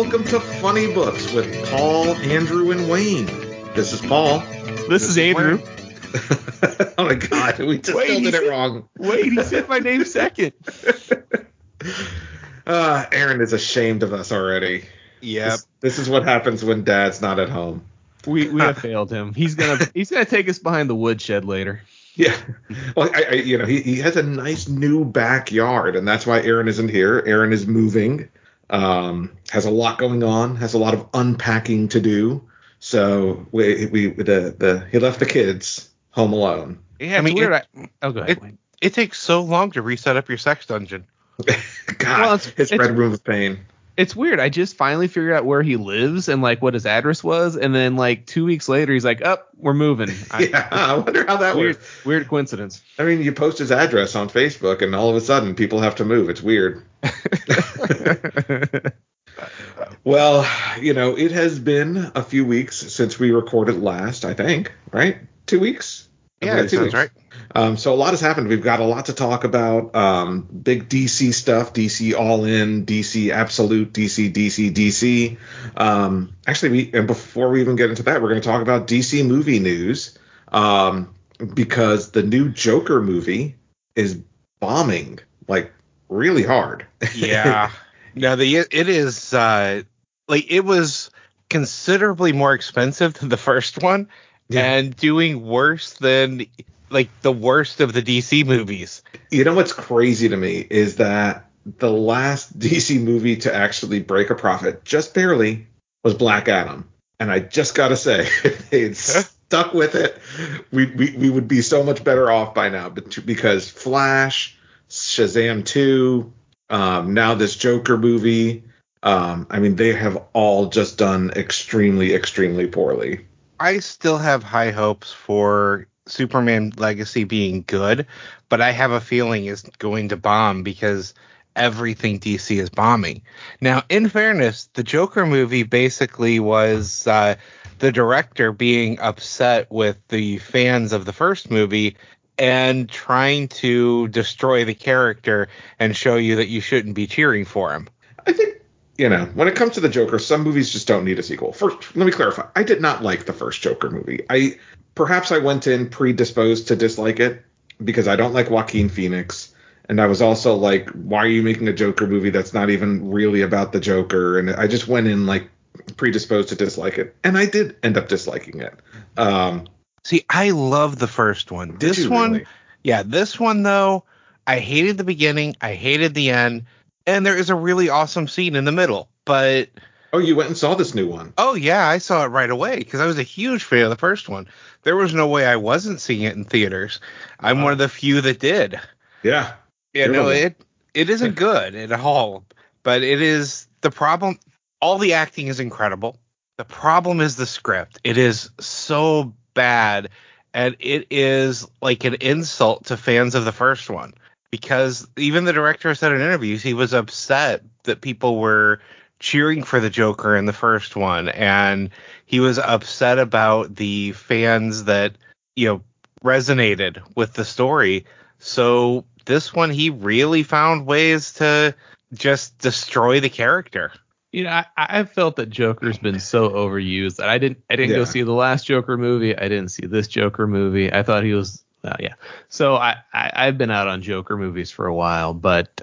welcome to Funny Books with Paul, Andrew, and Wayne. This is Paul. This is Andrew. Oh my God, we just spelled it wrong. Wait, he said my name second. Aaron is ashamed of us already. Yep. This is what happens when Dad's not at home. We have failed him. He's gonna take us behind the woodshed later. Yeah. Well, he has a nice new backyard, and that's why Aaron isn't here. Aaron is moving. Has a lot going on. Has a lot of unpacking to do. So he left the kids home alone. Yeah, I mean, weird. Go ahead. It takes so long to reset up your sex dungeon. God, Well, his red room of pain. It's weird. I just finally figured out where he lives and like what his address was, and then like 2 weeks later, he's like, "Up, we're moving." I wonder how that works. Weird coincidence. I mean, you post his address on Facebook, and all of a sudden, people have to move. It's weird. Well, it has been a few weeks since we recorded last, I think, right? 2 weeks? Yeah, that sounds right. So a lot has happened. We've got a lot to talk about. Big DC stuff, DC All In, DC Absolute, DC. Actually, and before we even get into that, we're going to talk about DC movie news because the new Joker movie is bombing like really hard. Yeah. No, it is it was considerably more expensive than the first one, and doing worse than the worst of the DC movies. You know what's crazy to me is that the last DC movie to actually break a profit, just barely, was Black Adam. And I just got to say, if they had stuck with it, we would be so much better off by now. Because Flash, Shazam 2, now this Joker movie, they have all just done extremely, extremely poorly. I still have high hopes for Superman Legacy being good, but I have a feeling it's going to bomb because everything DC is bombing. Now, in fairness, the Joker movie basically was the director being upset with the fans of the first movie and trying to destroy the character and show you that you shouldn't be cheering for him. I think, when it comes to the Joker, some movies just don't need a sequel. First, let me clarify. I did not like the first Joker movie. Perhaps I went in predisposed to dislike it because I don't like Joaquin Phoenix. And I was also like, why are you making a Joker movie that's not even really about the Joker? And I just went in predisposed to dislike it. And I did end up disliking it. See, I love the first one. This one, though, I hated the beginning. I hated the end. And there is a really awesome scene in the middle. But oh, you went and saw this new one? Oh, yeah, I saw it right away because I was a huge fan of the first one. There was no way I wasn't seeing it in theaters. I'm one of the few that did. Yeah. Yeah, no, it isn't good at all. But it is the problem. All the acting is incredible. The problem is the script. It is so bad. And it is like an insult to fans of the first one. Because even the director said in interviews he was upset that people were cheering for the Joker in the first one, and he was upset about the fans that resonated with the story. So this one, he really found ways to just destroy the character. I felt that Joker's been so overused that I didn't go see the last Joker movie. I didn't see this Joker movie. I thought he was. So I've been out on Joker movies for a while, but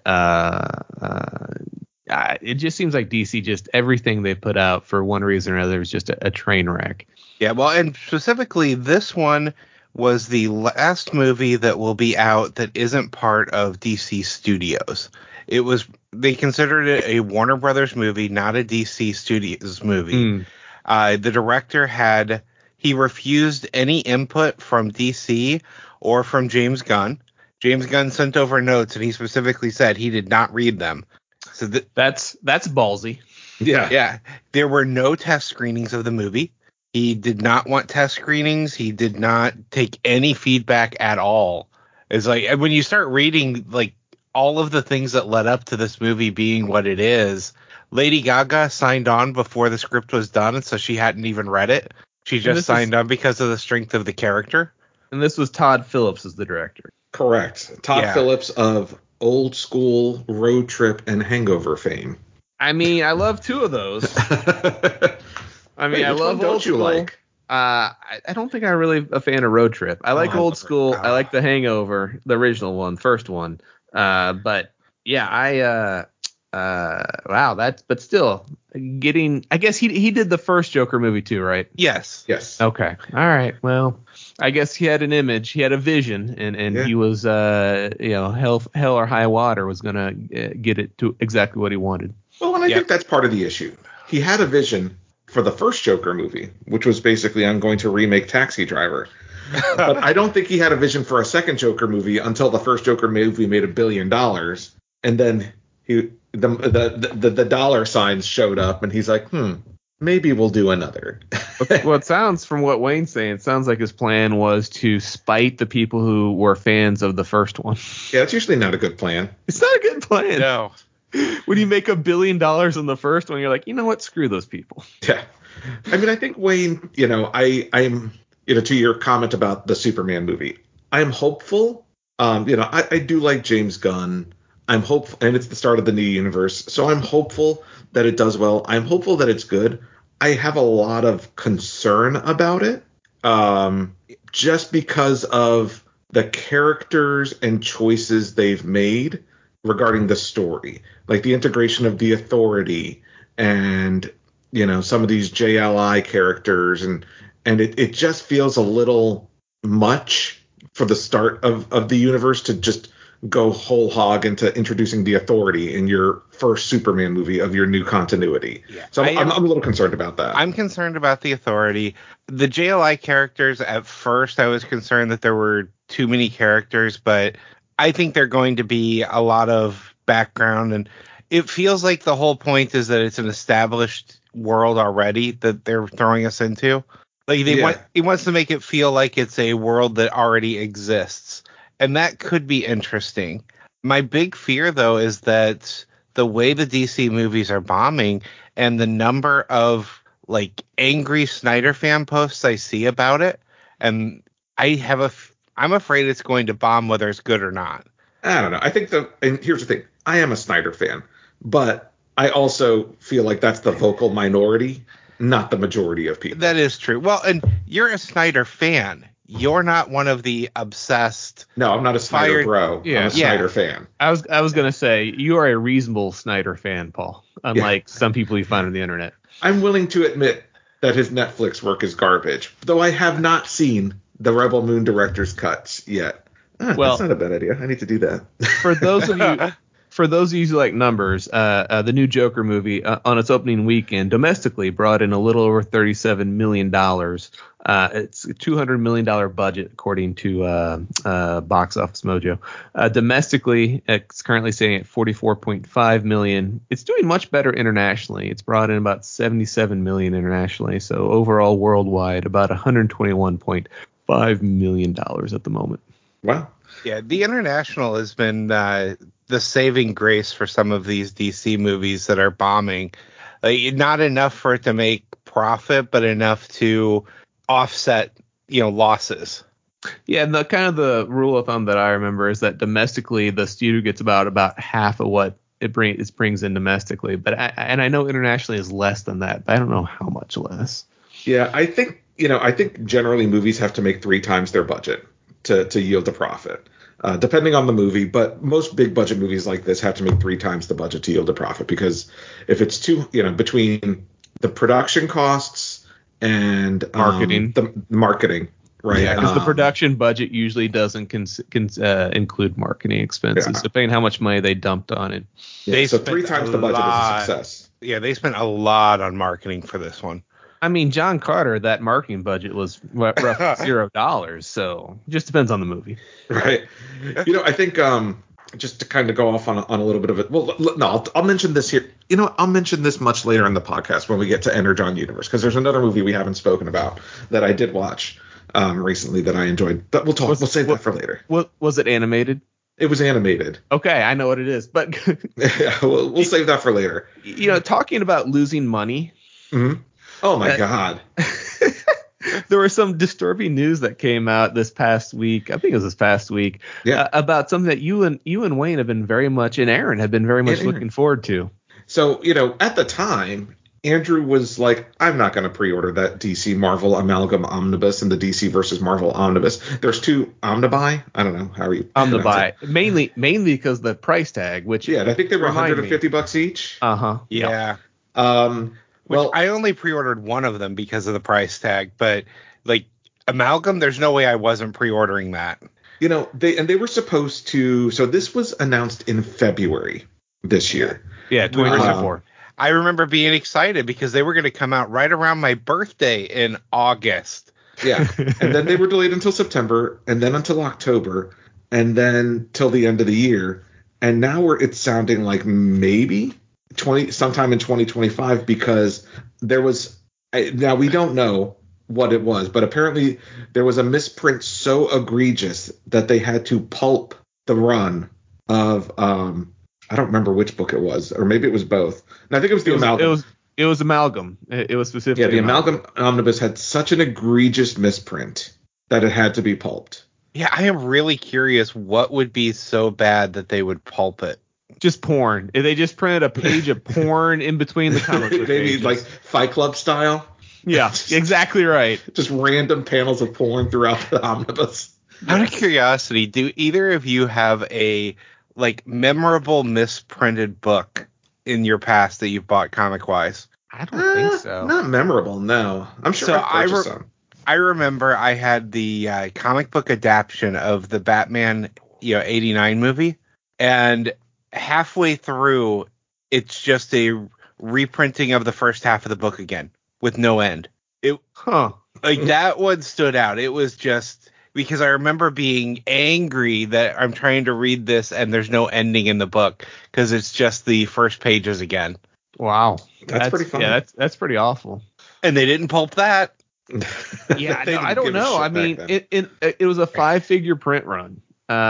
it just seems like DC, just everything they put out for one reason or another is just a train wreck. Yeah, well, and specifically this one was the last movie that will be out that isn't part of DC Studios. They considered it a Warner Brothers movie, not a DC Studios movie. The director he refused any input from DC or from James Gunn. James Gunn sent over notes, and he specifically said he did not read them. So that's ballsy. Yeah. Yeah. There were no test screenings of the movie. He did not want test screenings. He did not take any feedback at all. It's like when you start reading all of the things that led up to this movie being what it is, Lady Gaga signed on before the script was done, and so she hadn't even read it. She just signed on because of the strength of the character. And this was Todd Phillips as the director. Correct. Todd Phillips of Old School, Road Trip, and Hangover fame. I mean, I love two of those. I mean, Wait, I which love one don't old you school. like? I don't think I'm really a fan of Road Trip. I like I old love it. school. I like The Hangover, the original one, first one. But yeah, wow, but still I guess he did the first Joker movie too, right? Yes. Okay. All right. Well, I guess he had an image, he had a vision, and he was, hell or high water was gonna get it to exactly what he wanted. Well, and I think that's part of the issue. He had a vision for the first Joker movie, which was basically, I'm going to remake Taxi Driver. But I don't think he had a vision for a second Joker movie until the first Joker movie made $1 billion, and then the dollar signs showed up, and he's like, maybe we'll do another. Well, it sounds, from what Wayne's saying, it sounds like his plan was to spite the people who were fans of the first one. Yeah, it's usually not a good plan. It's not a good plan. No. When you make $1 billion on the first one, you're like, you know what? Screw those people. Yeah. I mean, I think, Wayne, I'm to your comment about the Superman movie, I'm hopeful. I do like James Gunn. I'm hopeful, and it's the start of the new universe, so I'm hopeful that it does well. I'm hopeful that it's good. I have a lot of concern about it, just because of the characters and choices they've made regarding the story, like the integration of the Authority and some of these JLI characters, and it just feels a little much for the start of the universe to just go whole hog into introducing the Authority in your first Superman movie of your new continuity. Yeah, so I'm a little concerned about that. I'm concerned about the Authority. The JLI characters, at first I was concerned that there were too many characters, but I think they're going to be a lot of background, and it feels like the whole point is that it's an established world already that they're throwing us into. Like he wants to make it feel like it's a world that already exists. And that could be interesting. My big fear, though, is that the way the DC movies are bombing and the number of angry Snyder fan posts I see about it, and I'm afraid it's going to bomb whether it's good or not. I don't know. I think and here's the thing. I am a Snyder fan, but I also feel like that's the vocal minority, not the majority of people. That is true. Well, and you're a Snyder fan. You're not one of the obsessed. No, I'm not a Snyder bro. Yeah. I'm a Snyder fan. I was gonna say you are a reasonable Snyder fan, Paul. Unlike some people you find on the internet. I'm willing to admit that his Netflix work is garbage, though I have not seen the Rebel Moon director's cuts yet. Well, that's not a bad idea. I need to do that. For those of you who like numbers, the new Joker movie on its opening weekend domestically brought in a little over $37 million. It's a $200 million budget, according to Box Office Mojo. Domestically, it's currently sitting at $44.5 million. It's doing much better internationally. It's brought in about $77 million internationally. So overall, worldwide, about $121.5 million at the moment. Wow. Yeah, the international has been the saving grace for some of these DC movies that are bombing. Not enough for it to make profit, but enough to offset, losses. Yeah, and the rule of thumb that I remember is that domestically the studio gets about half of what it brings in domestically, but I know internationally is less than that, but I don't know how much less. Yeah, I think generally movies have to make 3 times their budget to yield a profit. Depending on the movie, but most big budget movies like this have to make 3 times the budget to yield a profit, because if it's between the production costs and the marketing, right? Yeah, because the production budget usually doesn't include marketing expenses, depending how much money they dumped on it. Yeah, so 3 times the budget is a success. Yeah, they spent a lot on marketing for this one. I mean, John Carter, that marketing budget was roughly $0, so it just depends on the movie. Right. I think just to kind of go off on a little bit of it. Well, no, I'll mention this here. I'll mention this much later in the podcast when we get to Energon Universe, because there's another movie we haven't spoken about that I did watch recently that I enjoyed. But we'll save that for later. Was it animated? It was animated. Okay, I know what it is, but yeah, we'll save that for later. Talking about losing money. Mm-hmm. Oh my God. There was some disturbing news that came out this past week. I think it was this past week. Yeah. About something that you and Wayne have been very much, and Aaron have been very much looking forward to. So, at the time, Andrew was like, I'm not going to pre-order that DC Marvel Amalgam Omnibus and the DC versus Marvel Omnibus. There's two Omnibuy. I don't know how you Omnibuy. Mainly because the price tag, which I think they were $150 each. Yeah. Well, I only pre-ordered one of them because of the price tag, but like Amalgam, there's no way I wasn't pre-ordering that. They were supposed to. So this was announced in February this year. Yeah, 2024. I remember being excited because they were going to come out right around my birthday in August. Yeah. And then they were delayed until September, and then until October, and then till the end of the year. And now it's sounding like maybe sometime in 2025, because there was, now we don't know what it was, but apparently there was a misprint so egregious that they had to pulp the run of I don't remember which book it was, or maybe it was both. And I think it was the Amalgam. It was Amalgam. It was specifically. Yeah, the Amalgam Omnibus had such an egregious misprint that it had to be pulped. Yeah, I am really curious what would be so bad that they would pulp it. Just porn. If they just printed a page of porn in between the comic book Maybe pages. like Fight Club style. Yeah, exactly right. Just random panels of porn throughout the omnibus. Out of curiosity, do either of you have a memorable misprinted book in your past that you've bought comic wise? I don't think so. Not memorable, no. I'm sure I've purchased some. I remember I had the comic book adaptation of the Batman 89 movie, and halfway through it's just a reprinting of the first half of the book again with no end. That one stood out. It was just because I remember being angry that I'm trying to read this and there's no ending in the book because it's just the first pages again. Wow. That's pretty funny. Yeah, that's pretty awful. And they didn't pulp that. Yeah, I don't know. I mean, it was a 5-figure print run.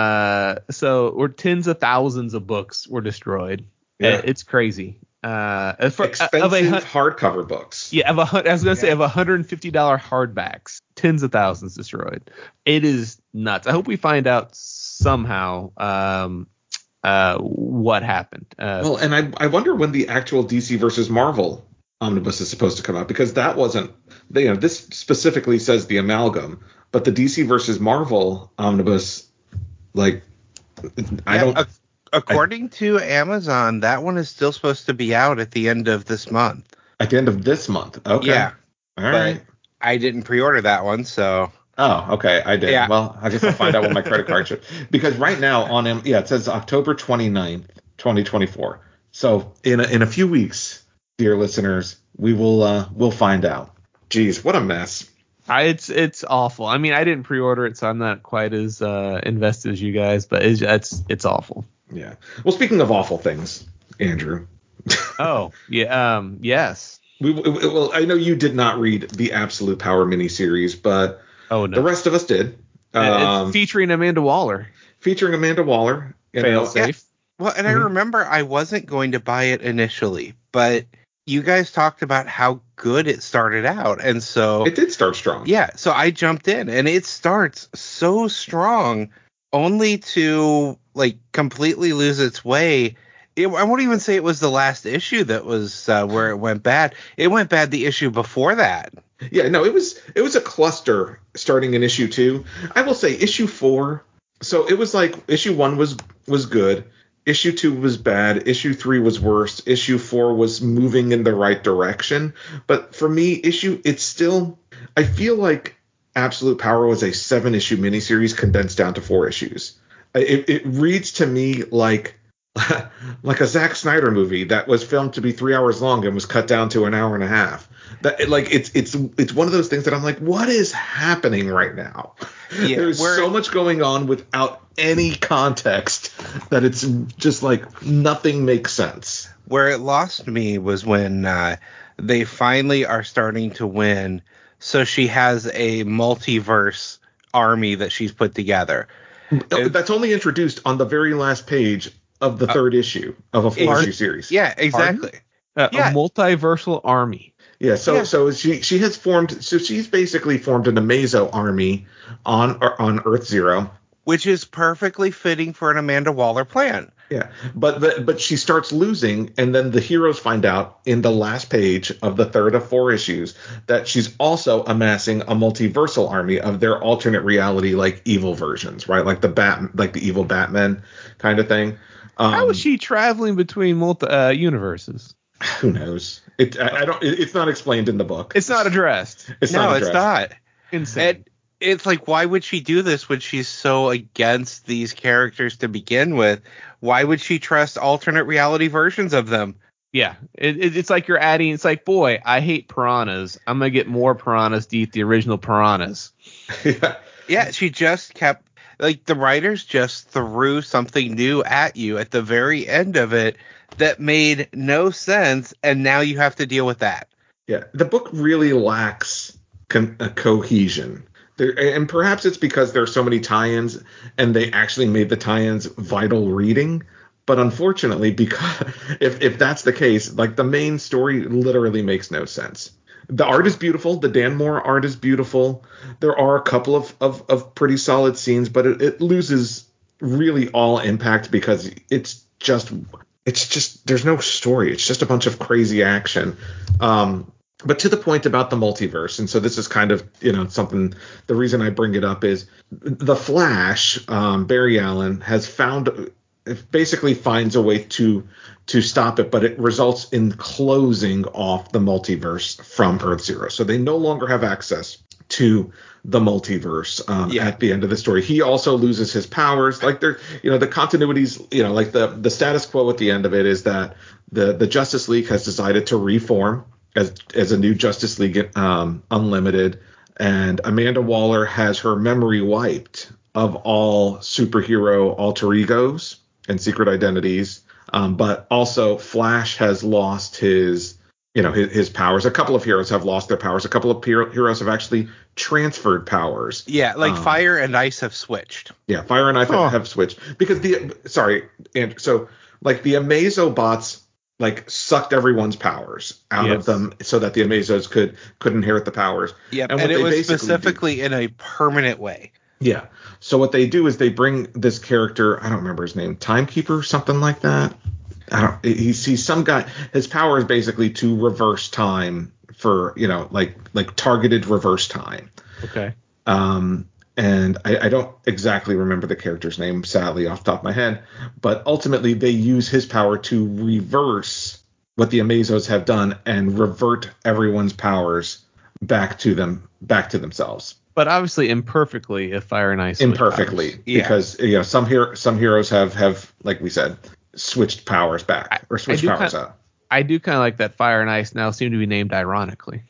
So tens of thousands of books were destroyed. Yeah. It's crazy. Expensive hardcover books. Yeah, I was gonna say of $150 hardbacks, tens of thousands destroyed. It is nuts. I hope we find out somehow what happened. Well, and I wonder when the actual DC versus Marvel omnibus is supposed to come out, because that wasn't. This specifically says the Amalgam, but the DC versus Marvel omnibus, According to Amazon, that one is still supposed to be out at the end of this month. At the end of this month? Okay. Yeah. All right. I didn't pre-order that one, so. Oh, okay. I did. Yeah. Well, I guess I'll find out when my credit card should. Because right now it says October 29th, 2024. So in a few weeks, dear listeners, we'll find out. Jeez, what a mess. It's awful. I mean, I didn't pre-order it, so I'm not quite as invested as you guys, but it's awful. Yeah. Well, speaking of awful things, Andrew. Oh, yeah. Yes. Well, I know you did not read the Absolute Power miniseries, but the rest of us did. It's featuring Amanda Waller. Fail safe. Yeah. Well, and I remember I wasn't going to buy it initially, but you guys talked about how good it started out, and so it did start strong. Yeah, so I jumped in, and it starts so strong, only to completely lose its way. I won't even say it was the last issue that was where it went bad. It went bad the issue before that. Yeah, no, it was a cluster starting in issue 2. I will say issue 4. So it was issue 1 was good. Issue 2 was bad. Issue 3 was worse. Issue 4 was moving in the right direction. But for me, it's still, I feel like Absolute Power was a 7-issue miniseries condensed down to 4 issues. It reads to me like a Zack Snyder movie that was filmed to be 3 hours long and was cut down to an hour and a half. It's one of those things that I'm like, what is happening right now? Yeah, there's so much going on without any context that it's just nothing makes sense. Where it lost me was when they finally are starting to win. So she has a multiverse army that she's put together. That's only introduced on the very last page of the third issue of a 4-issue series. Yeah, exactly. A multiversal army. Yeah, so she has formed. So she's basically formed an Amazo army on Earth Zero, which is perfectly fitting for an Amanda Waller plan. Yeah, but she starts losing, and then the heroes find out in the last page of the third of 4 issues that she's also amassing a multiversal army of their alternate reality, like evil versions, right? Like the evil Batman kind of thing. How is she traveling between universes? Who knows? I don't. It's not explained in the book. It's not addressed. It's not addressed. It's not. Insane. It's like, why would she do this when she's so against these characters to begin with? Why would she trust alternate reality versions of them? Yeah, it's like you're adding. It's like, boy, I hate piranhas. I'm gonna get more piranhas to eat the original piranhas. Yeah, she just kept, like, the writers just threw something new at you at the very end of it that made no sense, and now you have to deal with that. Yeah, the book really lacks cohesion. And perhaps it's because there are so many tie-ins, and they actually made the tie-ins vital reading. But unfortunately, because if that's the case, like, the main story literally makes no sense. The art is beautiful. The Dan Moore art is beautiful. There are a couple of pretty solid scenes, but it loses really all impact because it's just there's no story. It's just a bunch of crazy action. But to the point about the multiverse, and so this is kind of, something, the reason I bring it up is the Flash, Barry Allen, basically finds a way to stop it, but it results in closing off the multiverse from Earth-Zero. So they no longer have access to the multiverse at the end of the story. He also loses his powers. Like, the continuities, like the status quo at the end of it is that the Justice League has decided to reform as a new Justice League Unlimited, and Amanda Waller has her memory wiped of all superhero alter egos and secret identities, but also Flash has lost his powers. A couple of heroes have lost their powers. A couple of heroes have actually transferred powers. Yeah, like Fire and Ice have switched. Yeah, Fire and Ice have switched because Andrew. So, like, the Amazobots, like, sucked everyone's powers out of them so that the Amazos could inherit the powers. Yeah, and it was specifically in a permanent way. Yeah. So what they do is they bring this character, I don't remember his name, Timekeeper, something like that. He's some guy. His power is basically to reverse time for, like targeted reverse time. Okay. And I don't exactly remember the character's name, sadly, off the top of my head. But ultimately, they use his power to reverse what the Amazos have done and revert everyone's powers back to themselves. But obviously imperfectly, if Fire and Ice imperfectly, because some heroes have, like we said, switched powers back or switched powers out. I do kind of like that Fire and Ice now seem to be named ironically.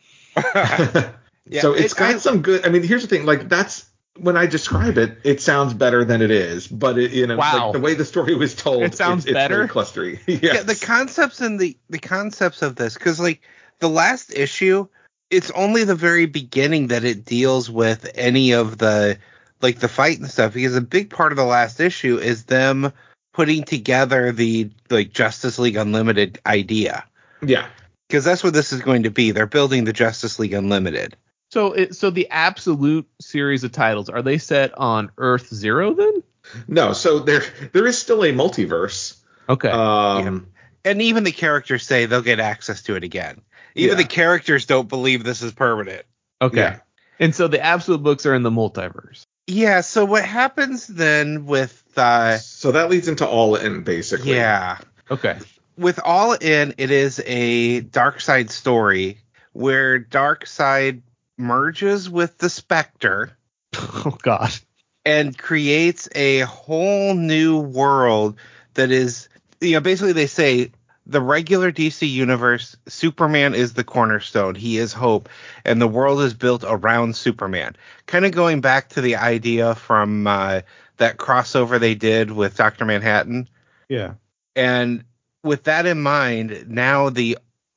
So it's got some good. I mean, here's the thing. Like, that's when I describe it, it sounds better than it is. But like, the way the story was told, it sounds better. It's really clustery. Yes. Yeah, the concepts and the concepts of this, because, like, the last issue, it's only the very beginning that it deals with any of the, like, the fight and stuff, because a big part of the last issue is them putting together the, like, Justice League Unlimited idea. Yeah. Because that's what this is going to be. They're building the Justice League Unlimited. So the absolute series of titles, are they set on Earth-Zero then? No, so there is still a multiverse. Okay. And even the characters say they'll get access to it again. Even the characters don't believe this is permanent. Okay. Yeah. And so the absolute books are in the multiverse. Yeah, so what happens then with... so that leads into All In, basically. Yeah. Okay. With All In, it is a Darkseid story where Darkseid merges with the Spectre. Oh, God. And creates a whole new world that is... basically they say... The regular DC universe, Superman is the cornerstone. He is hope. And the world is built around Superman. Kind of going back to the idea from that crossover they did with Dr. Manhattan. Yeah. And with that in mind, now this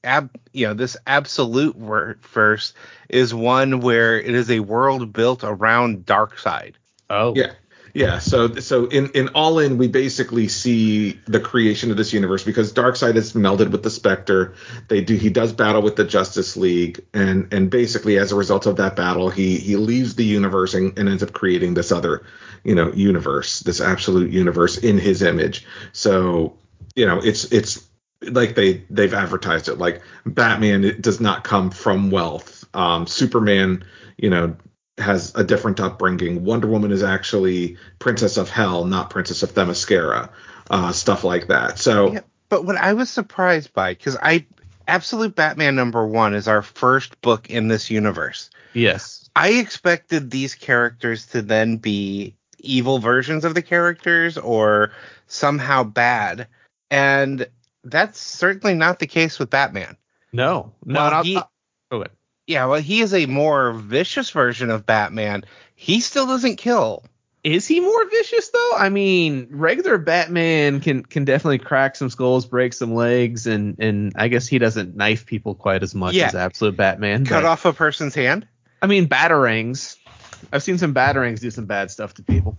absolute verse is one where it is a world built around Darkseid. Oh. Yeah. Yeah, so in All In, we basically see the creation of this universe because Darkseid is melded with the Spectre. He does battle with the Justice League, and basically as a result of that battle, he leaves the universe and ends up creating this other, universe, this absolute universe in his image. So, it's like they've advertised it like Batman does not come from wealth. Superman, has a different upbringing. Wonder Woman is actually Princess of Hell, not Princess of Themyscira, stuff like that. So, yeah, but what I was surprised by, because Absolute Batman #1 is our first book in this universe. Yes. I expected these characters to then be evil versions of the characters or somehow bad, and that's certainly not the case with Batman. No. Go ahead. Yeah, well, he is a more vicious version of Batman. He still doesn't kill. Is he more vicious though? I mean, regular Batman can definitely crack some skulls, break some legs, and I guess he doesn't knife people quite as much as Absolute Batman. Cut off a person's hand? I mean, batarangs. I've seen some batarangs do some bad stuff to people.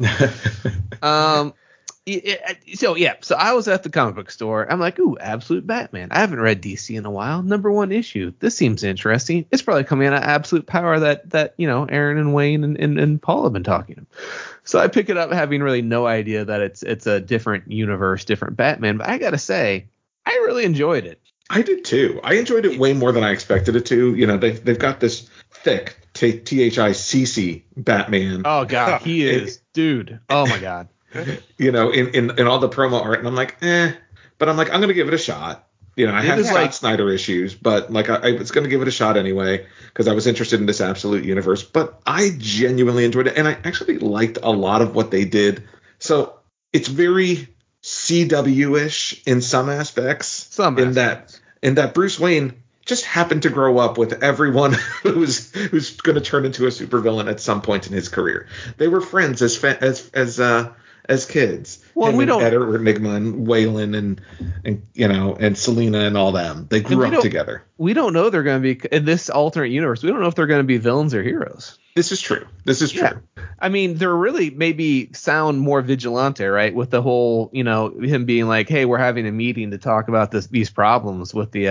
So I was at the comic book store. I'm like, ooh, Absolute Batman. I haven't read DC in a while. #1 issue. This seems interesting. It's probably coming out of Absolute Power that Aaron and Wayne and Paul have been talking about. So I pick it up having really no idea that it's a different universe, different Batman. But I gotta say, I really enjoyed it. I did too. I enjoyed it way more than I expected it to. They've got this thick THICC Batman. Oh god, he is, dude. Oh my god. In all the promo art, and I'm like, but I'm like, I'm gonna give it a shot. I have Scott Snyder issues, but like I was gonna give it a shot anyway because I was interested in this Absolute universe. But I genuinely enjoyed it, and I actually liked a lot of what they did. So it's very CW-ish in some aspects. In that Bruce Wayne just happened to grow up with everyone who's going to turn into a supervillain at some point in his career. They were friends as kids. Well, we don't Edward Nygma and Waylon and Selina and all them. They grew up together. We don't know they're going to be in this alternate universe. We don't know if they're going to be villains or heroes. This is true. Yeah. I mean, they're really maybe sound more vigilante, right? With the whole, him being like, "Hey, we're having a meeting to talk about these problems with the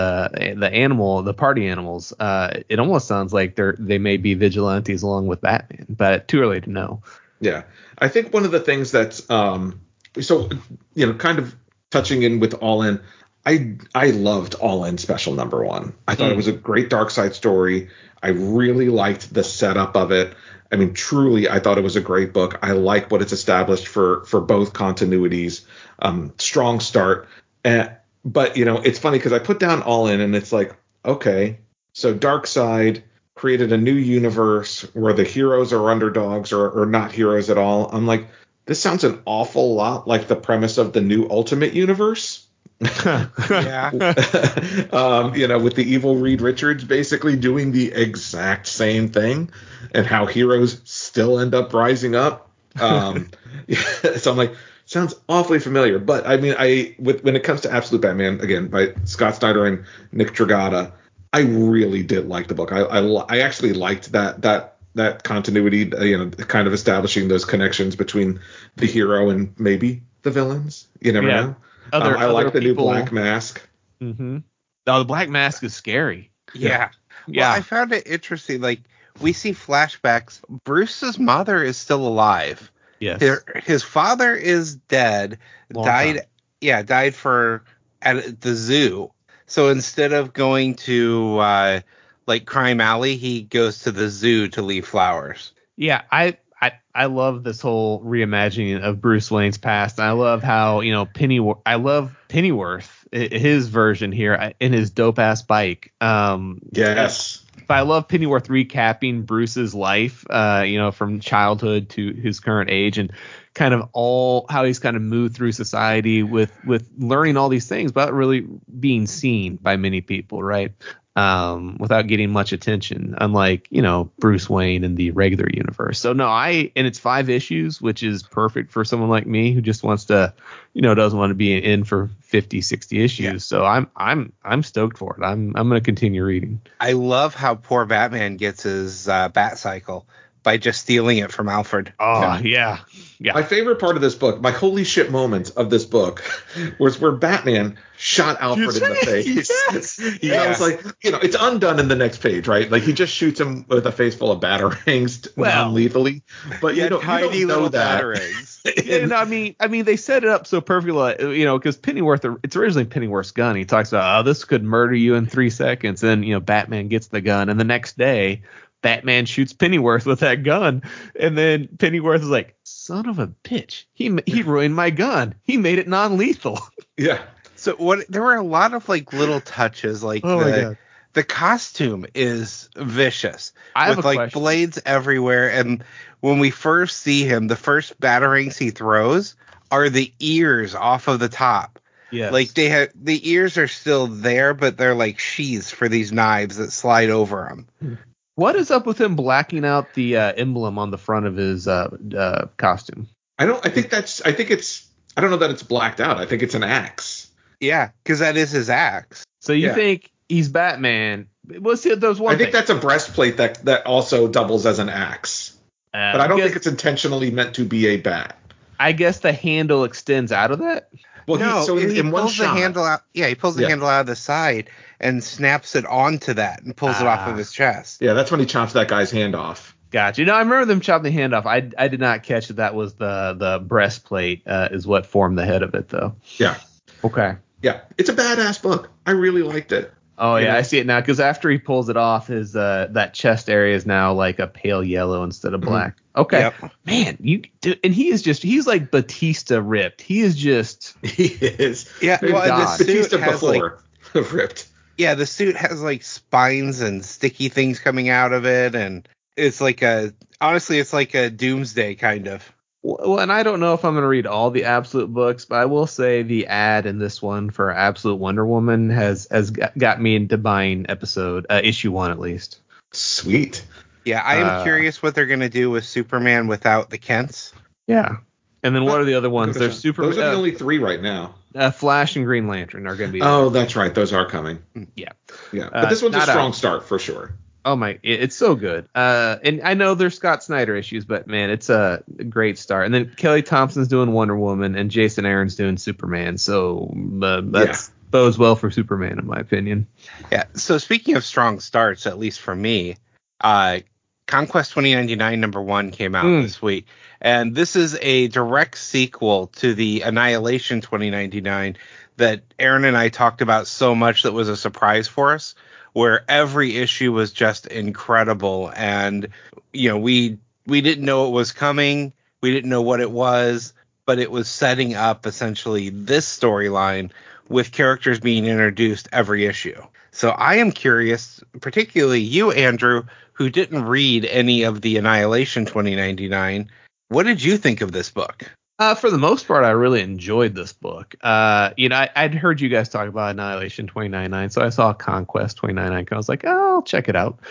party animals." It almost sounds like they may be vigilantes along with Batman, but too early to know. Yeah, I think one of the things that's kind of touching in with All In. I loved All In Special #1. I thought it was a great Darkseid story. I really liked the setup of it. I mean, truly, I thought it was a great book. I like what it's established for both continuities. Strong start. But, it's funny because I put down All In and it's like, okay, so Darkseid created a new universe where the heroes are underdogs or not heroes at all. I'm like, this sounds an awful lot like the premise of the new Ultimate Universe. Yeah. With the evil Reed Richards basically doing the exact same thing and how heroes still end up rising up. So I'm like, sounds awfully familiar. But I mean, when it comes to Absolute Batman, again, by Scott Snyder and Nick Dragotta, I really did like the book. I actually liked that continuity, kind of establishing those connections between the hero and maybe the villains. You never know. I like the new Black Mask. Mm-hmm. Oh, the Black Mask is scary. Yeah. Well, I found it interesting. Like, we see flashbacks. Bruce's mother is still alive. Yes. His father is dead. Died at the zoo. So instead of going to Crime Alley, he goes to the zoo to leave flowers. Yeah, I love this whole reimagining of Bruce Wayne's past. And I love how, I love Pennyworth, his version here in his dope ass bike. Yes. But I love Pennyworth recapping Bruce's life, from childhood to his current age and kind of all how he's kind of moved through society with learning all these things, but really being seen by many people, right? Without getting much attention, unlike, Bruce Wayne in the regular universe. So no, and it's 5 issues, which is perfect for someone like me who just wants to, doesn't want to be in for 50, 60 issues. Yeah. So I'm stoked for it. I'm going to continue reading. I love how poor Batman gets his bat cycle by just stealing it from Alfred. Oh, yeah. My favorite part of this book, my holy shit moment of this book, was where Batman shot Alfred in the face. Yes. And I was like, it's undone in the next page, right? Like he just shoots him with a face full of batarangs non-lethally. But you don't know that. Yeah, no, I mean, they set it up so perfectly, because Pennyworth, it's originally Pennyworth's gun. He talks about, this could murder you in 3 seconds. And then, Batman gets the gun. And the next day, Batman shoots Pennyworth with that gun. And then Pennyworth is like, son of a bitch. He ruined my gun. He made it non-lethal. Yeah. So there were a lot of like little touches, like the costume is vicious. I have with a like question. Blades everywhere. And when we first see him, the first batarangs he throws are the ears off of the top. Yes. Like the ears are still there, but they're like sheaths for these knives that slide over them. What is up with him blacking out the emblem on the front of his costume? I don't know that it's blacked out. I think it's an axe. Yeah, because that is his axe. So you think he's Batman? Well, see, there's one. I think that's a breastplate that also doubles as an axe. But I don't think it's intentionally meant to be a bat. I guess the handle extends out of that. Well, he pulls the handle out. Yeah, he pulls the handle out of the side and snaps it onto that and pulls it off of his chest. Yeah, that's when he chops that guy's hand off. Gotcha. I remember them chopping the hand off. I did not catch that was the breastplate is what formed the head of it, though. Yeah. Okay. Yeah, it's a badass book. I really liked it. Oh yeah, I see it now because after he pulls it off, his that chest area is now like a pale yellow instead of black. Mm-hmm. Okay, man, and he's like Batista ripped. He is. Yeah, well, the Batista before ripped. Yeah, the suit has like spines and sticky things coming out of it, and it's like it's like a Doomsday kind of. Well, and I don't know if I'm going to read all the Absolute books, but I will say the ad in this one for Absolute Wonder Woman has got me into buying issue 1 at least. Sweet. Yeah, I am curious what they're going to do with Superman without the Kents. Yeah. And then what are the other ones? There's Superman. Those are the only 3 right now. Flash and Green Lantern are going to be. Oh, that's right. Those are coming. Yeah. Yeah. But this one's a strong start for sure. Oh my, it's so good. And I know there's Scott Snyder issues, but man, it's a great start. And then Kelly Thompson's doing Wonder Woman and Jason Aaron's doing Superman. So that bodes well for Superman, in my opinion. Yeah. So speaking of strong starts, at least for me, Conquest 2099 #1 came out this week. And this is a direct sequel to the Annihilation 2099 that Aaron and I talked about so much that was a surprise for us, where every issue was just incredible. And, we didn't know it was coming. We didn't know what it was, but it was setting up essentially this storyline with characters being introduced every issue. So I am curious, particularly you, Andrew, who didn't read any of the Annihilation 2099. What did you think of this book? For the most part, I really enjoyed this book. I'd heard you guys talk about Annihilation 2099, so I saw Conquest 2099. I was like, I'll check it out.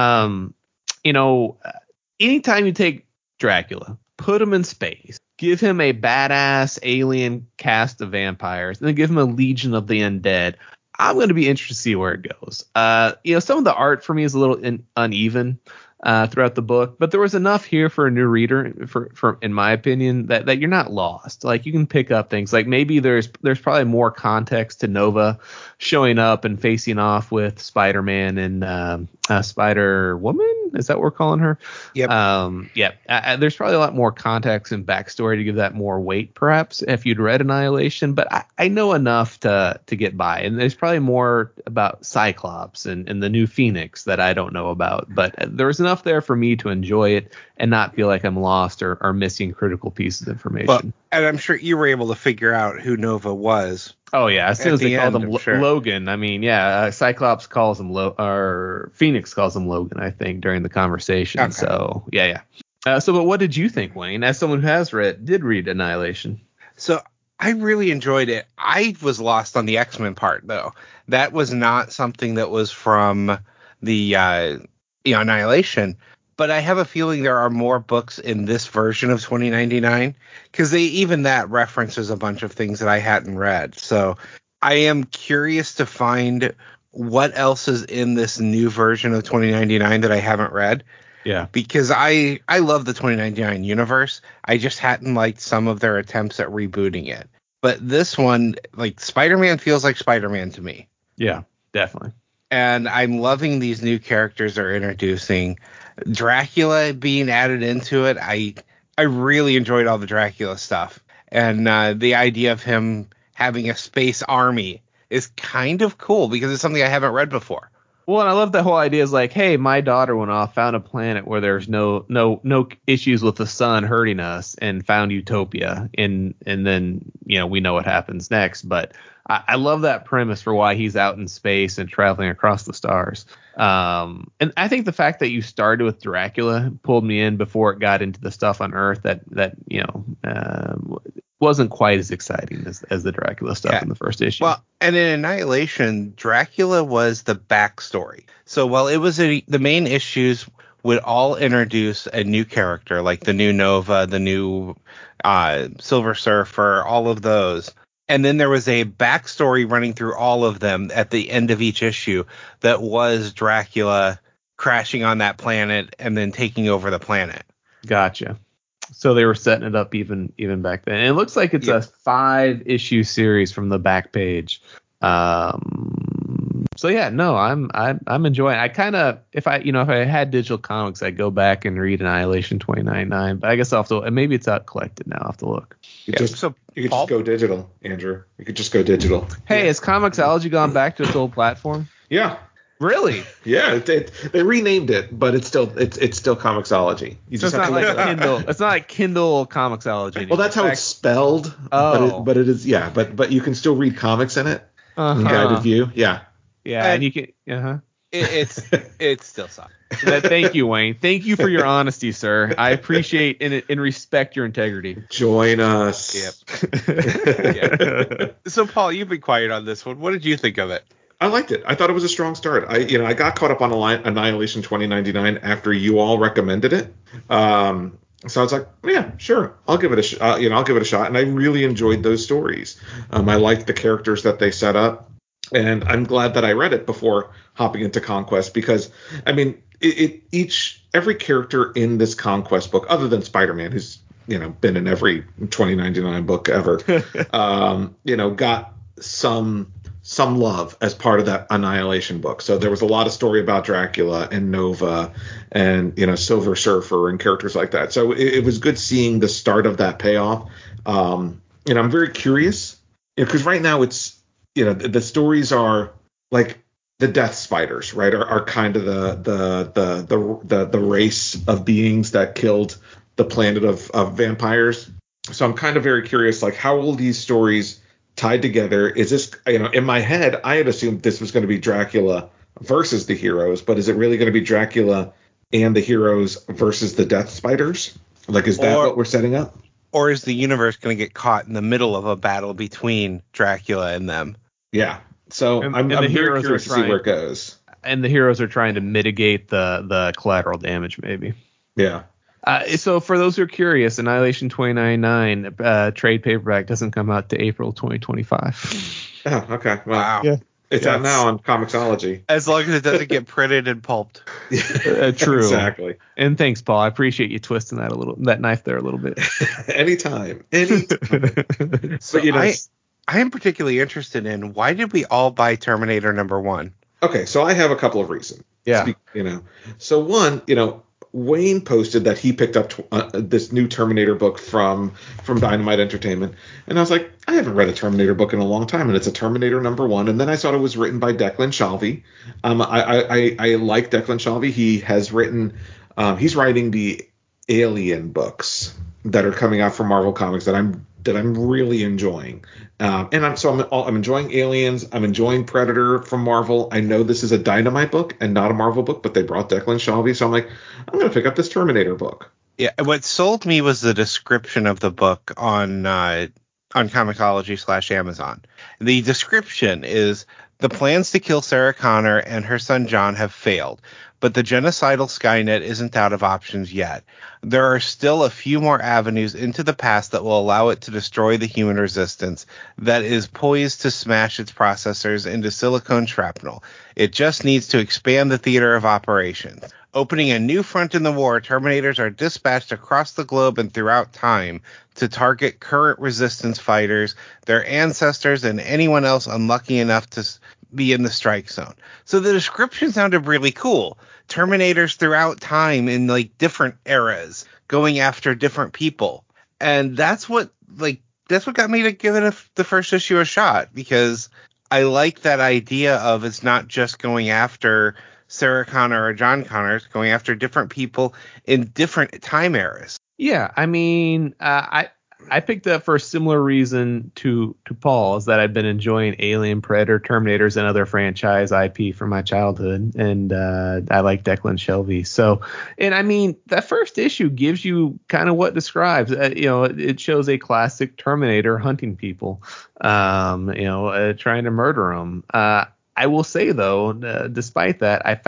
Anytime you take Dracula, put him in space, give him a badass alien cast of vampires, and then give him a legion of the undead, I'm going to be interested to see where it goes. Some of the art for me is a little uneven throughout the book, but there was enough here for a new reader, for in my opinion, that you're not lost. Like you can pick up things. Like maybe there's probably more context to Nova showing up and facing off with Spider-Man and Spider-Woman. Is that what we're calling her? Yep. There's probably a lot more context and backstory to give that more weight, perhaps, if you'd read Annihilation. But I know enough to get by. And there's probably more about Cyclops and the new Phoenix that I don't know about. But there was enough there for me to enjoy it and not feel like I'm lost or missing critical pieces of information. Well, and I'm sure you were able to figure out who Nova was. Oh, yeah. As soon as they called him Logan, I mean, Cyclops calls him or Phoenix calls him Logan, I think, during the conversation. Okay. So, yeah. But what did you think, Wayne, as someone who did read Annihilation? So I really enjoyed it. I was lost on the X-Men part, though. That was not something that was from the Annihilation. But I have a feeling there are more books in this version of 2099 because even that references a bunch of things that I hadn't read. So I am curious to find what else is in this new version of 2099 that I haven't read. Yeah. Because I love the 2099 universe. I just hadn't liked some of their attempts at rebooting it. But this one, like, Spider-Man feels like Spider-Man to me. Yeah, definitely. And I'm loving these new characters they're introducing. Dracula being added into it. I really enjoyed all the Dracula stuff. And the idea of him having a space army is kind of cool because it's something I haven't read before. Well, and I love that whole idea is like, hey, my daughter went off, found a planet where there's no issues with the sun hurting us, and found utopia, and then we know what happens next. But I love that premise for why he's out in space and traveling across the stars. And I think the fact that you started with Dracula pulled me in before it got into the stuff on Earth that wasn't quite as exciting as the Dracula stuff in the first issue. Well, and in Annihilation, Dracula was the backstory. So while it was the main issues would all introduce a new character, like the new Nova, the new Silver Surfer, all of those. And then there was a backstory running through all of them at the end of each issue that was Dracula crashing on that planet and then taking over the planet. Gotcha. So they were setting it up even back then. And it looks like it's a 5-issue series from the back page. So yeah, no, I'm enjoying. I kind of if I had digital comics, I'd go back and read Annihilation 2099. But I guess I'll have to. Maybe it's out collected now. I'll have to look. You could just go digital, Andrew. You could just go digital. Hey, has Comixology gone back to its old platform? Yeah. Really? Yeah, they renamed it, but it's still Comixology. So it's not like Kindle. It's not like Kindle Comixology anymore. Well, that's how it's spelled. Oh. But it is, yeah. But you can still read comics in it. In guided view. Yeah. Yeah, and you can. It still sucks. Thank you, Wayne. Thank you for your honesty, sir. I appreciate and respect your integrity. Join us. Yep. So, Paul, you've been quiet on this one. What did you think of it? I liked it. I thought it was a strong start. I got caught up on Annihilation 2099 after you all recommended it. So I was like, yeah, sure, I'll give it a I'll give it a shot. And I really enjoyed those stories. I liked the characters that they set up. And I'm glad that I read it before hopping into Conquest because, I mean, every character in this Conquest book, other than Spider-Man, who's, been in every 2099 book ever, got some love as part of that Annihilation book. So there was a lot of story about Dracula and Nova and, Silver Surfer and characters like that. So it was good seeing the start of that payoff. I'm very curious because right now it's, the stories are like the Death Spiders, right? Are kind of the race of beings that killed the planet of vampires. So I'm kind of very curious, like how will these stories tied together? Is this, in my head, I had assumed this was going to be Dracula versus the heroes, but is it really going to be Dracula and the heroes versus the Death Spiders? Like, is that what we're setting up? Or is the universe going to get caught in the middle of a battle between Dracula and them? Yeah. So I'm very curious to see where it goes. And the heroes are trying to mitigate the collateral damage, maybe. Yeah. So for those who are curious, Annihilation 2099 trade paperback doesn't come out to April 2025. Oh, okay. Well, wow. Yeah. It's out now on Comixology. As long as it doesn't get printed and pulped. True. Exactly. And thanks, Paul. I appreciate you twisting that knife there a little bit. Anytime. So I am particularly interested in why did we all buy Terminator #1? Okay, so I have a couple of reasons. Yeah. So one, Wayne posted that he picked up this new Terminator book from Dynamite Entertainment, and I was like, I haven't read a Terminator book in a long time, and it's a Terminator #1, and then I saw it was written by Declan Shalvey. I like Declan Shalvey. He has written, he's writing the Alien books that are coming out from Marvel Comics that I'm really enjoying. And I'm enjoying Aliens. I'm enjoying Predator from Marvel. I know this is a Dynamite book and not a Marvel book, but they brought Declan Shalvey, so I'm like, I'm going to pick up this Terminator book. Yeah, what sold me was the description of the book on Comixology/Amazon. The description is the plans to kill Sarah Connor and her son John have failed, but the genocidal Skynet isn't out of options yet. There are still a few more avenues into the past that will allow it to destroy the human resistance that is poised to smash its processors into silicone shrapnel. It just needs to expand the theater of operations. Opening a new front in the war, Terminators are dispatched across the globe and throughout time to target current resistance fighters, their ancestors, and anyone else unlucky enough to be in the strike zone. So the description sounded really cool. Terminators throughout time in like different eras, going after different people. And that's what got me to give it the first issue a shot, because I like that idea of it's not just going after Sarah Connor or John Connor, it's going after different people in different time eras. Yeah, I mean, I picked up for a similar reason to Paul, is that I've been enjoying Alien, Predator, Terminators, and other franchise IP from my childhood, and I like Declan Shelby. So, and I mean, that first issue gives you kind of what describes, it shows a classic Terminator hunting people, trying to murder them. I will say though, despite that, I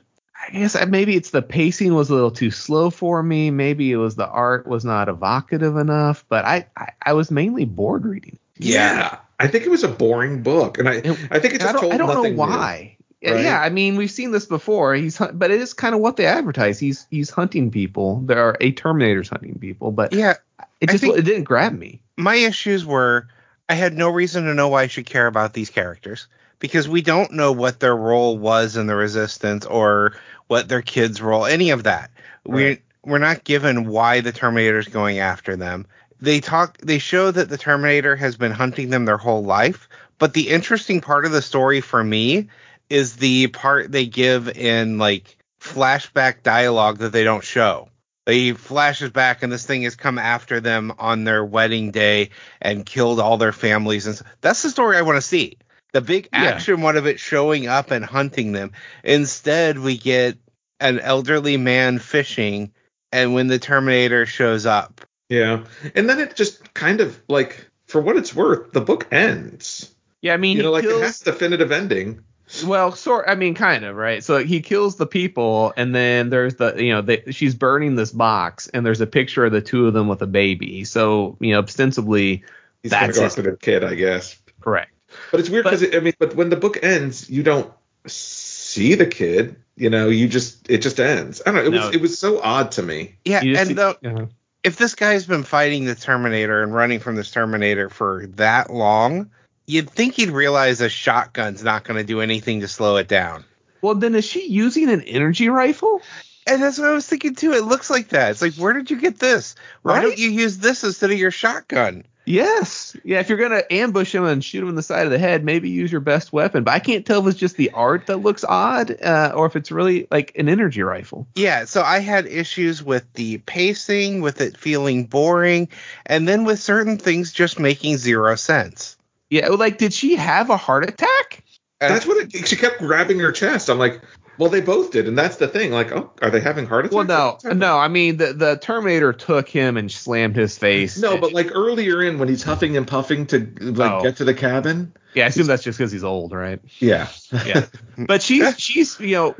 guess maybe it's the pacing was a little too slow for me. Maybe it was the art was not evocative enough, but I was mainly bored reading. Yeah, I think it was a boring book, and I think it just told nothing. I don't know why. New, right? Yeah, I mean, we've seen this before. But it is kind of what they advertise. He's hunting people. There are Terminators hunting people, but yeah, it didn't grab me. My issues were I had no reason to know why I should care about these characters, because we don't know what their role was in the Resistance or what their kids' role, any of that. Right. We're not given why the Terminator's going after them. They show that the Terminator has been hunting them their whole life, but the interesting part of the story for me is the part they give in like flashback dialogue that they don't show. He flashes back and this thing has come after them on their wedding day and killed all their families. And that's the story I want to see. The big action one of it showing up and hunting them. Instead, we get an elderly man fishing, and when the Terminator shows up. Yeah. And then it just kind of like, for what it's worth, the book ends. Yeah, I mean, it has a definitive ending. Well, kind of, right? So he kills the people, and then there's she's burning this box, and there's a picture of the two of them with a baby. So, ostensibly, he's going to go after the kid, I guess. Correct. But it's weird because but when the book ends, you don't see the kid. It just ends. I don't know. It was so odd to me. Yeah, if this guy's been fighting the Terminator and running from this Terminator for that long, you'd think he'd realize a shotgun's not going to do anything to slow it down. Well, then is she using an energy rifle? And that's what I was thinking too. It looks like that. It's like, where did you get this? Why don't you use this instead of your shotgun? Yes. Yeah, if you're going to ambush him and shoot him in the side of the head, maybe use your best weapon. But I can't tell if it's just the art that looks odd or if it's really like an energy rifle. Yeah, so I had issues with the pacing, with it feeling boring, and then with certain things just making zero sense. Yeah, like, did she have a heart attack? That's what she kept grabbing her chest. I'm like, well, they both did, and that's the thing. Like, oh, are they having heart attacks? Well, no. I mean, the Terminator took him and slammed his face. No, but like earlier when he's huffing and puffing to get to the cabin. Yeah, I assume that's just because he's old, right? Yeah. Yeah. But she's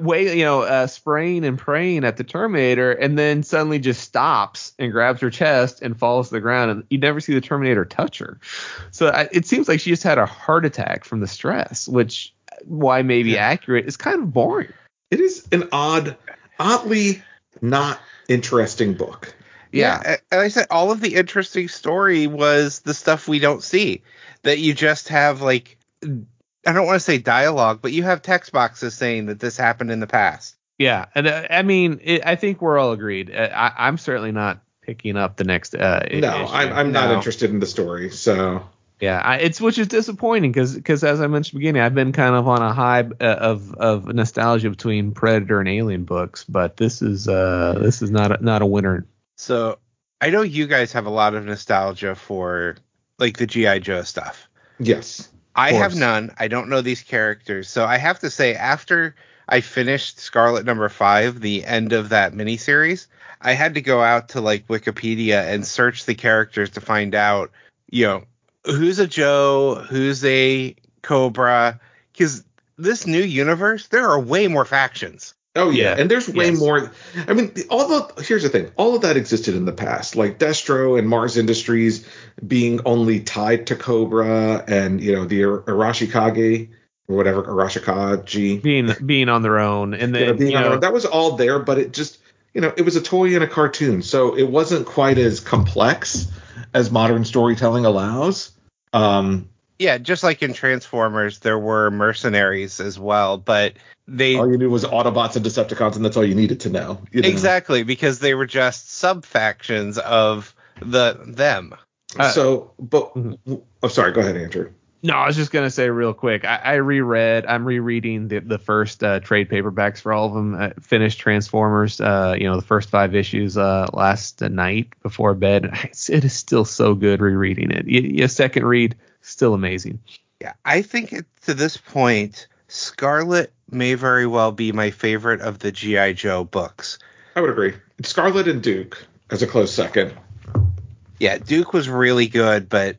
spraying and praying at the Terminator, and then suddenly just stops and grabs her chest and falls to the ground, and you never see the Terminator touch her. So it seems like she just had a heart attack from the stress, which, why may be accurate, is kind of boring. It is an oddly not interesting book. Yeah. And I said all of the interesting story was the stuff we don't see. That you just have, like, I don't want to say dialogue, but you have text boxes saying that this happened in the past. Yeah. And I think we're all agreed. I'm certainly not picking up the next issue. I'm not interested in the story. So. Yeah, which is disappointing because as I mentioned at the beginning, I've been kind of on a high of nostalgia between Predator and Alien books, but this is not a winner. So I know you guys have a lot of nostalgia for like the G.I. Joe stuff. Yes, I have none. I don't know these characters, so I have to say after I finished Scarlet #5, the end of that miniseries, I had to go out to like Wikipedia and search the characters to find out, who's a Joe, who's a Cobra, because this new universe, there are way more factions. Oh, yeah. And there's way more. I mean, here's the thing. All of that existed in the past, like Destro and Mars Industries being only tied to Cobra and, the Arashikage or whatever, Arashikage. Being on their own, and then Being on their own. That was all there, but it just, it was a toy and a cartoon, so it wasn't quite as complex as modern storytelling allows. Yeah, just like in Transformers, there were mercenaries as well, but all you knew was Autobots and Decepticons, and that's all you needed to know. Exactly, because they were just sub-factions of them. I'm sorry, go ahead, Andrew. No, I was just going to say real quick, I'm rereading the first trade paperbacks for all of them, finished Transformers, the first 5 issues last night before bed. It is still so good rereading it. Your second read, still amazing. Yeah, I think to this point, Scarlet may very well be my favorite of the G.I. Joe books. I would agree. Scarlet and Duke as a close second. Yeah, Duke was really good, but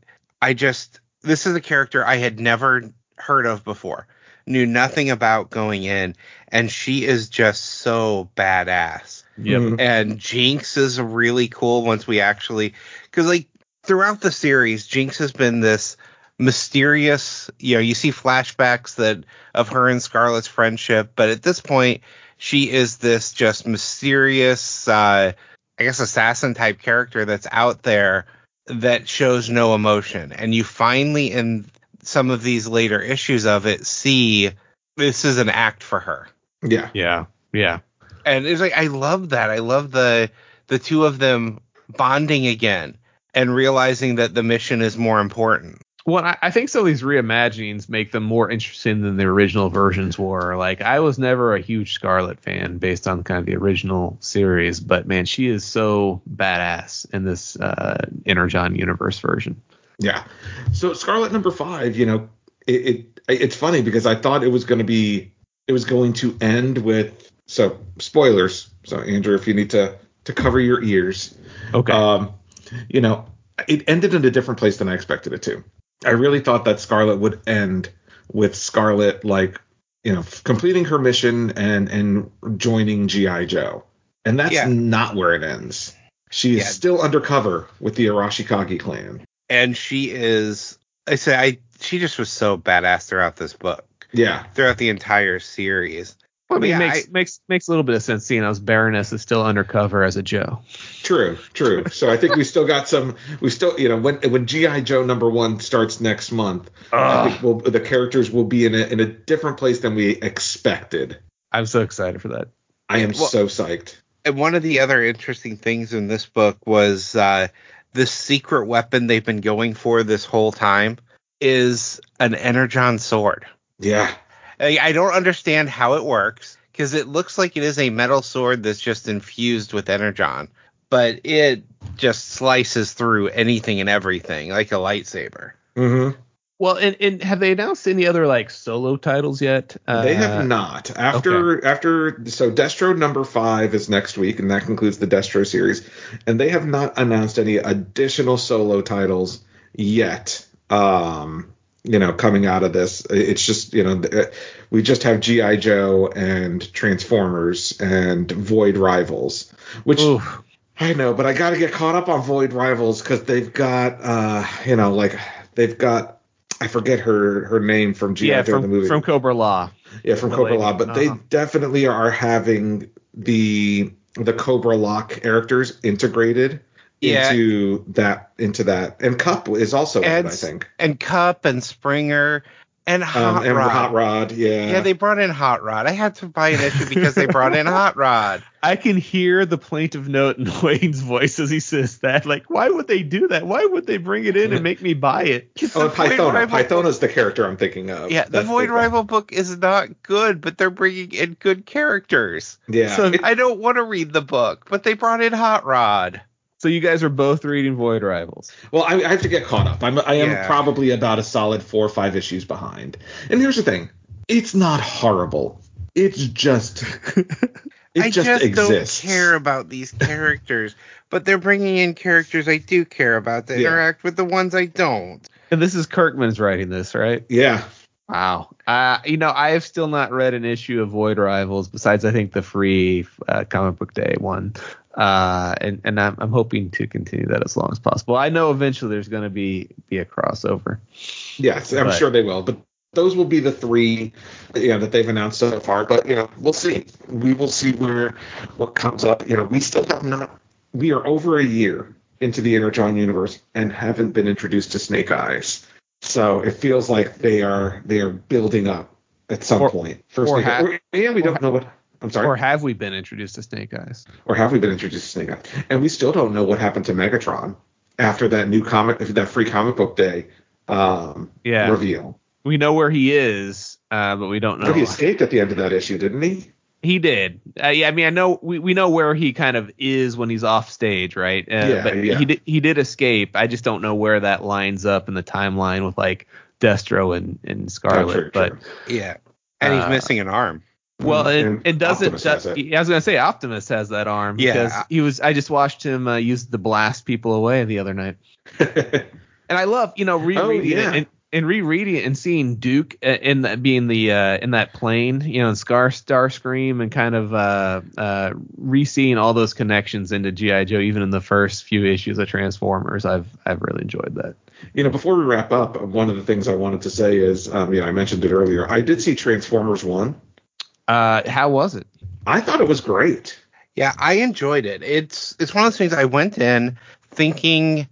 this is a character I had never heard of before, knew nothing about going in, and she is just so badass. Yep. Mm-hmm. And Jinx is really cool once we actually, because like throughout the series, Jinx has been this mysterious, you see flashbacks of her and Scarlet's friendship, but at this point, she is this just mysterious, I guess, assassin type character that's out there that shows no emotion. And you finally, in some of these later issues of it, see this is an act for her. Yeah. Yeah. Yeah. And it's like, I love that. I love the two of them bonding again and realizing that the mission is more important. Well, I think some of these reimaginings make them more interesting than the original versions were. Like, I was never a huge Scarlet fan based on kind of the original series, but man, she is so badass in this Energon universe version. Yeah. So Scarlet number 5, it's funny because I thought it was going to end with, so spoilers. So Andrew, if you need to cover your ears. Okay. It ended in a different place than I expected it to. I really thought that Scarlet would end with Scarlet, completing her mission and joining G.I. Joe. And that's not where it ends. She is still undercover with the Arashikage clan. And she is, she just was so badass throughout this book. Yeah. Throughout the entire series. I mean, makes a little bit of sense seeing as Baroness is still undercover as a Joe. True. So I think we still got when G.I. Joe number 1 starts next month, I think the characters will be in a different place than we expected. I'm so excited for that. I am so psyched. And one of the other interesting things in this book was the secret weapon they've been going for this whole time is an Energon sword. Yeah. I don't understand how it works, because it looks like it is a metal sword that's just infused with Energon, but it just slices through anything and everything like a lightsaber. Mm-hmm. Well, and have they announced any other solo titles yet? They have not. So Destro number 5 is next week, and that concludes the Destro series. And they have not announced any additional solo titles yet. Coming out of this, it's just, we just have G.I. Joe and Transformers and Void Rivals, which I know, but I got to get caught up on Void Rivals because they've got, I forget her name from G.I. Joe in the movie. From Cobra Law. Yeah, from Cobra Law, but they definitely are having the Cobra Law characters integrated. Into that, and Cup is also in it, I think. And Cup and Springer and Hot Rod. Hot Rod, yeah. Yeah, they brought in Hot Rod. I had to buy an issue because they brought in Hot Rod. I can hear the plaintive note in Wayne's voice as he says that. Like, why would they do that? Why would they bring it in and make me buy it? Pythona. Pythona's the character I'm thinking of. Yeah, the Void Rival book is not good, but they're bringing in good characters. Yeah. So I don't want to read the book, but they brought in Hot Rod. So you guys are both reading Void Rivals. Well, I have to get caught up. I am probably about a solid 4 or 5 issues behind. And here's the thing. It's not horrible. It's just I just exists. Don't care about these characters, but they're bringing in characters I do care about that interact with the ones I don't. And this is Kirkman's writing this, right? Yeah. Wow. I have still not read an issue of Void Rivals besides, I think, the free comic book day one. And I'm hoping to continue that as long as possible. I know eventually there's going to be a crossover. Yes, I'm sure they will. But those will be the three, that they've announced so far. But we'll see. We will see what comes up. We still have not. We are over a year into the Energon universe and haven't been introduced to Snake Eyes. So it feels like they are building up at some point. We don't know what. I'm sorry. Or have we been introduced to Snake Eyes? Or have we been introduced to Snake Eyes? And we still don't know what happened to Megatron after that that free comic book day reveal. We know where he is, but we don't know. But he escaped at the end of that issue, didn't he? He did. I mean, I know we know where he kind of is when he's off stage, right? He did escape. I just don't know where that lines up in the timeline with like Destro and Scarlet. But yeah, and he's missing an arm. Well, it doesn't. Optimus has it. I was gonna say Optimus has that arm because I just watched him use the blast people away the other night, and I love rereading it and rereading it and seeing Duke in that plane, in Starscream, and kind of re-seeing all those connections into G.I. Joe, even in the first few issues of Transformers. I've really enjoyed that. Before we wrap up, one of the things I wanted to say is, I mentioned it earlier. I did see Transformers 1. How was it? I thought it was great. Yeah, I enjoyed it. It's one of those things I went in thinking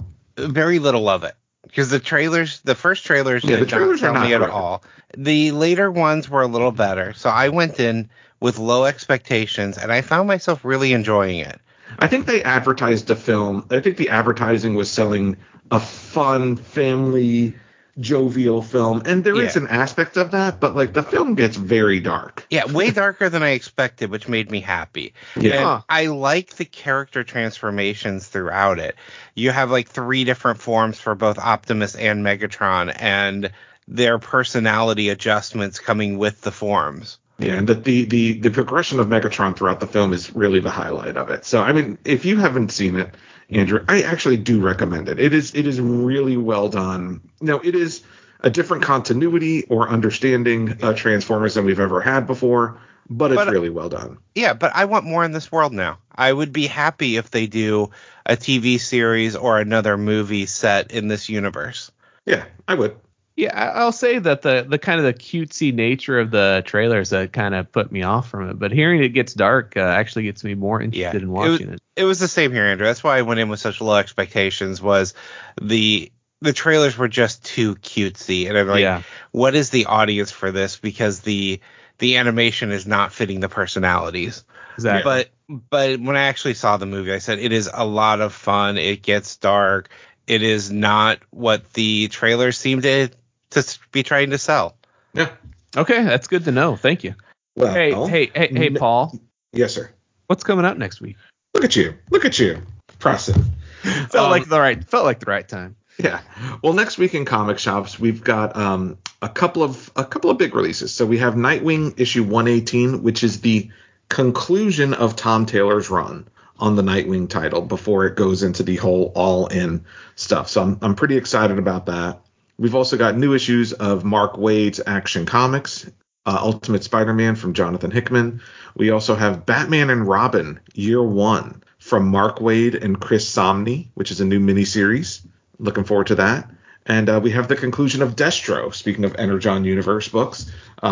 very little of it. Because the first trailers did not tell me at all. The later ones were a little better. So I went in with low expectations, and I found myself really enjoying it. I think they advertised the film. I think the advertising was selling a fun, family, jovial film. And there is an aspect of that, but like the film gets very dark. Yeah, way darker than I expected, which made me happy. Yeah. And I like the character transformations throughout it. You have like 3 different forms for both Optimus and Megatron, and their personality adjustments coming with the forms. Yeah, and the progression of Megatron throughout the film is really the highlight of it. So, I mean, if you haven't seen it, Andrew, I actually do recommend it. It is really well done. Now, it is a different continuity or understanding of Transformers than we've ever had before, but it's really well done. Yeah, but I want more in this world now. I would be happy if they do a TV series or another movie set in this universe. Yeah, I would. Yeah, I'll say that the kind of the cutesy nature of the trailers that kind of put me off from it, but hearing it gets dark actually gets me more interested in watching it. It was the same here, Andrew. That's why I went in with such low expectations. Was the trailers were just too cutesy, and I'm like, what is the audience for this? Because the animation is not fitting the personalities. Exactly. But when I actually saw the movie, I said it is a lot of fun. It gets dark. It is not what the trailers seem to be trying to sell. Yeah. Okay, that's good to know. Thank you. Well, hey, Paul. Yes, sir. What's coming out next week? Look at you. Impressive. Felt like the right time. Yeah. Well, next week in comic shops, we've got a couple of big releases. So we have Nightwing issue 118, which is the conclusion of Tom Taylor's run on the Nightwing title before it goes into the whole all-in stuff. So I'm pretty excited about that. We've also got new issues of Mark Waid's Action Comics, Ultimate Spider-Man from Jonathan Hickman. We also have Batman and Robin Year 1 from Mark Waid and Chris Samnee, which is a new miniseries. Looking forward to that. And we have the conclusion of Destro, speaking of Energon Universe books,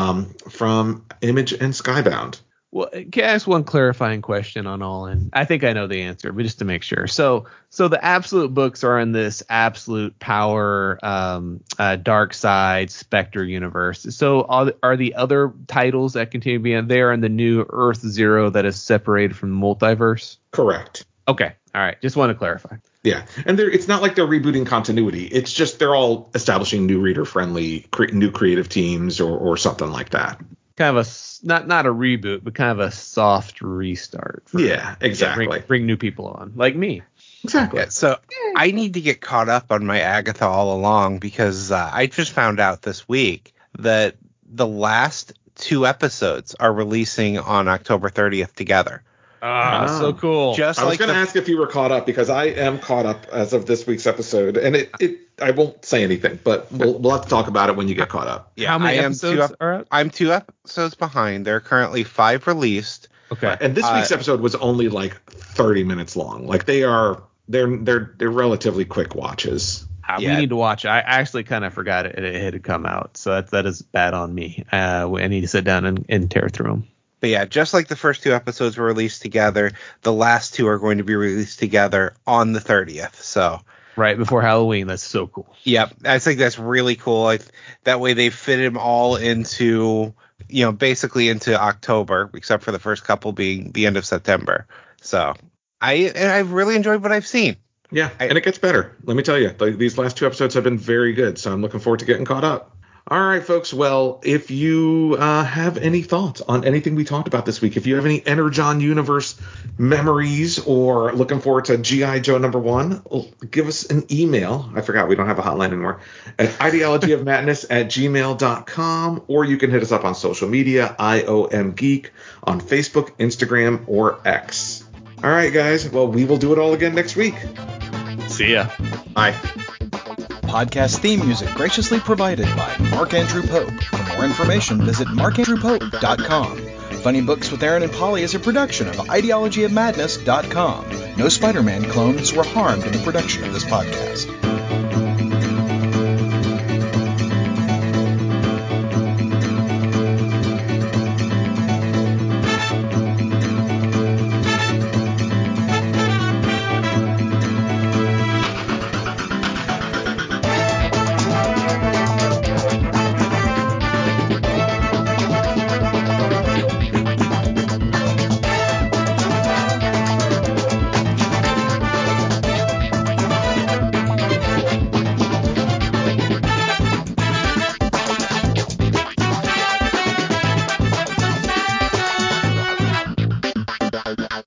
from Image and Skybound. Well, can I ask one clarifying question on All In? I think I know the answer, but just to make sure. So the Absolute books are in this Absolute Power, Dark Side, Spectre universe. So are the other titles that continue to be in there in the new Earth Zero that is separated from the multiverse? Correct. Okay. All right. Just want to clarify. Yeah. And it's not like they're rebooting continuity. It's just they're all establishing new reader-friendly, new creative teams or something like that. Kind of not a reboot, but kind of a soft restart. Exactly. Bring new people on, like me. Exactly. Yeah, so I need to get caught up on my Agatha all along because I just found out this week that the last 2 episodes are releasing on October 30th together. So cool. I was going to ask if you were caught up because I am caught up as of this week's episode, and I won't say anything, but we'll have to talk about it when you get caught up. Yeah, how many episodes are out? I'm 2 episodes behind. There are currently 5 released. Okay. And this week's episode was only like 30 minutes long. Like they're relatively quick watches. We need to watch it. I actually kind of forgot it had come out, so that is bad on me. I need to sit down and tear through them. But yeah, just like the first 2 episodes were released together, the last 2 are going to be released together on the 30th. So right before Halloween. That's so cool. Yep, I think that's really cool. That way they fit them all into, basically into October, except for the first couple being the end of September. So I've really enjoyed what I've seen. Yeah, and it gets better. Let me tell you, these last 2 episodes have been very good, so I'm looking forward to getting caught up. All right, folks. Well, if you have any thoughts on anything we talked about this week, if you have any Energon Universe memories or looking forward to G.I. Joe #1, give us an email. I forgot we don't have a hotline anymore. At ideologyofmadness@gmail.com, or you can hit us up on social media, IOM Geek, on Facebook, Instagram, or X. All right, guys. Well, we will do it all again next week. See ya. Bye. Podcast theme music graciously provided by Mark Andrew Pope. For more information, visit markandrewpope.com. Funny Books with Aaron and Polly is a production of ideologyofmadness.com. No Spider-Man clones were harmed in the production of this podcast.